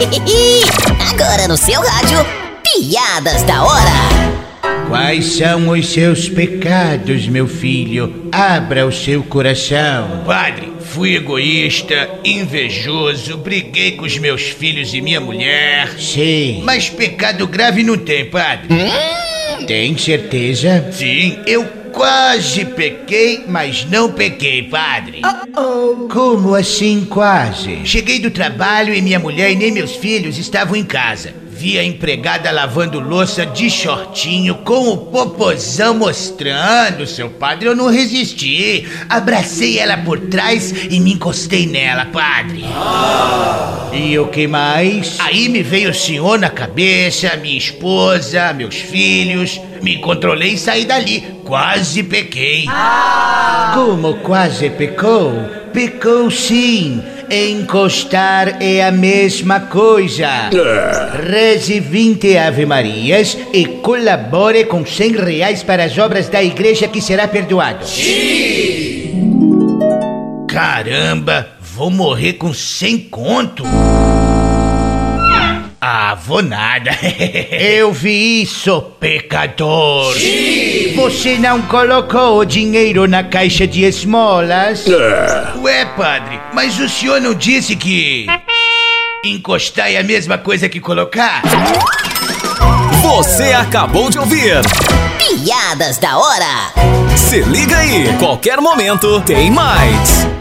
Agora no seu rádio, Piadas da Hora. Quais são os seus pecados, meu filho? Abra o seu coração. Padre, fui egoísta, invejoso, briguei com os meus filhos e minha mulher. Sim. Mas pecado grave não tem, padre. Tem certeza? Sim, eu quase pequei, mas não pequei, padre. Como assim quase? Cheguei do trabalho e minha mulher e nem meus filhos estavam em casa. Vi a empregada lavando louça de shortinho com o popozão mostrando, seu padre. Eu não resisti. Abracei ela por trás e me encostei nela, padre. E o que mais? Aí me veio o senhor na cabeça, minha esposa, meus filhos. Me controlei e saí dali. Quase pequei. Como quase pecou? Pecou sim. Encostar é a mesma coisa. Reze 20 Ave Marias e colabore com R$100 para as obras da igreja que será perdoado. Caramba, vou morrer com 100 conto? Ah, vou nada. Eu vi isso, pecador. Você não colocou o dinheiro na caixa de esmolas? Ué, padre, mas o senhor não disse que encostar é a mesma coisa que colocar? Você acabou de ouvir Piadas da Hora. Se liga aí, qualquer momento tem mais.